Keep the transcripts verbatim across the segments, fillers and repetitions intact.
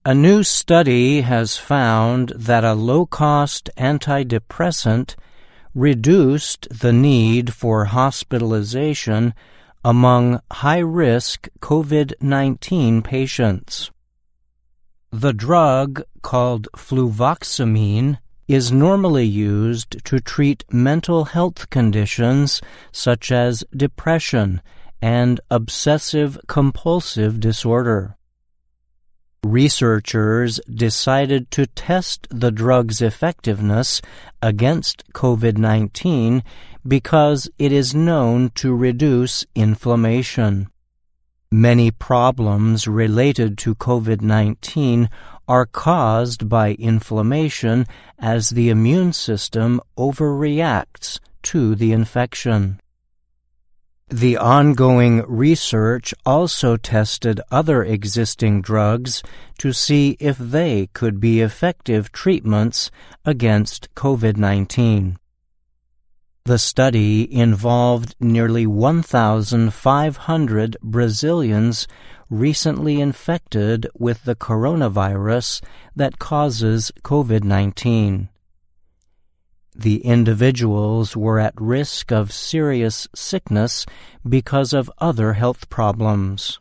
A new study has found that a low-cost antidepressant reduced the need for hospitalization among high-risk COVID nineteen patients. The drug, called fluvoxamine, is normally used to treat mental health conditions such as depression and obsessive-compulsive disorder. Researchers decided to test the drug's effectiveness against COVID nineteen because it is known to reduce inflammation. Many problems related to COVID nineteen are caused by inflammation as the immune system overreacts to the infection. The ongoing research also tested other existing drugs to see if they could be effective treatments against COVID nineteen. The study involved nearly one thousand five hundred Brazilians recently infected with the coronavirus that causes COVID nineteen. The individuals were at risk of serious sickness because of other health problems.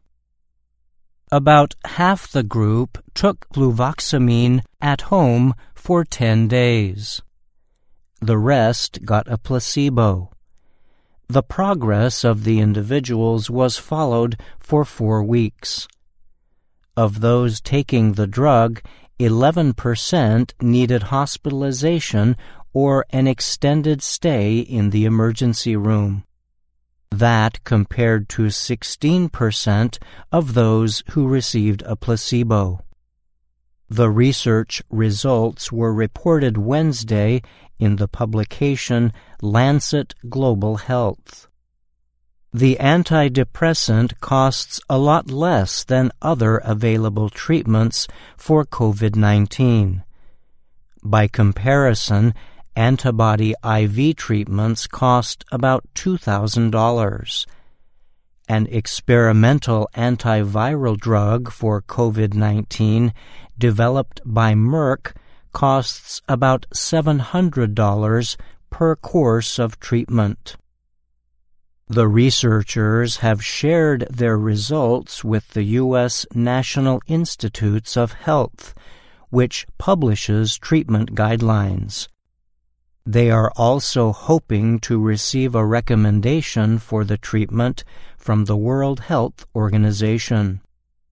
About half the group took fluvoxamine at home for ten days. The rest got a placebo. The progress of the individuals was followed for four weeks. Of those taking the drug, eleven percent needed hospitalization or an extended stay in the emergency room. That compared to sixteen percent of those who received a placebo. The research results were reported Wednesday in the publication Lancet Global Health. The antidepressant costs a lot less than other available treatments for COVID nineteen. By comparison, antibody I V treatments cost about two thousand dollars. An experimental antiviral drug for COVID nineteen developed by Merck costs about seven hundred dollars per course of treatment. The researchers have shared their results with the U S National Institutes of Health, which publishes treatment guidelines. They are also hoping to receive a recommendation for the treatment from the World Health Organization.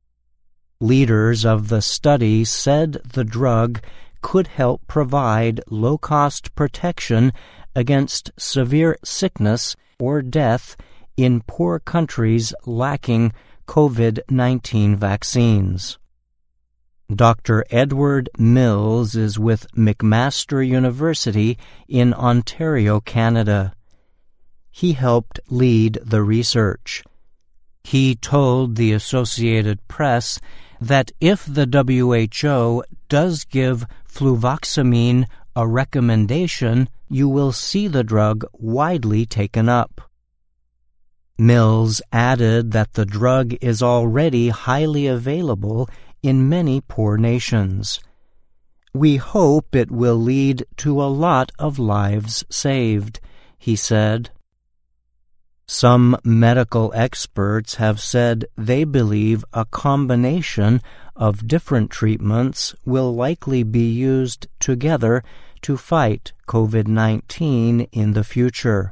Leaders of the study said the drug could help provide low-cost protection against severe sickness or death in poor countries lacking COVID nineteen vaccines. Doctor Edward Mills is with McMaster University in Ontario, Canada. He helped lead the research. He told the Associated Press that if the W H O does give fluvoxamine a recommendation, you will see the drug widely taken up. Mills added that the drug is already highly available in many poor nations. We hope it will lead to a lot of lives saved, he said. Some medical experts have said they believe a combination of different treatments will likely be used together to fight COVID nineteen in the future.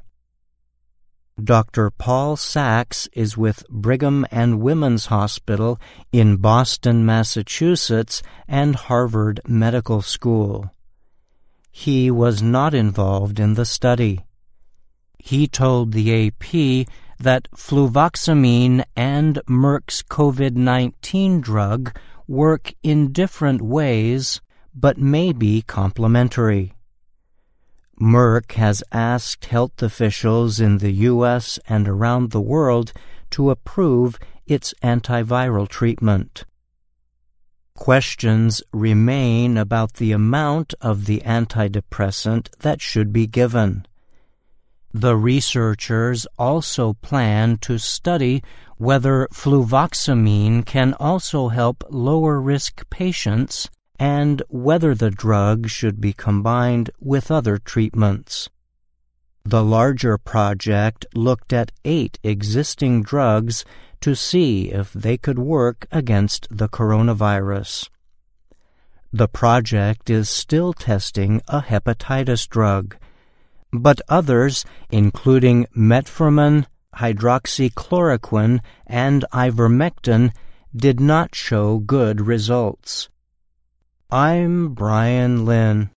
Doctor Paul Sachs is with Brigham and Women's Hospital in Boston, Massachusetts, and Harvard Medical School. He was not involved in the study. He told the A P that fluvoxamine and Merck's COVID nineteen drug work in different ways but may be complementary. Merck has asked health officials in the U S and around the world to approve its antiviral treatment. Questions remain about the amount of the antidepressant that should be given. The researchers also plan to study whether fluvoxamine can also help lower-risk patients and whether the drug should be combined with other treatments. The larger project looked at eight existing drugs to see if they could work against the coronavirus. The project is still testing a hepatitis drug, but others, including metformin, hydroxychloroquine, and ivermectin, did not show good results. I'm Brian Lynn.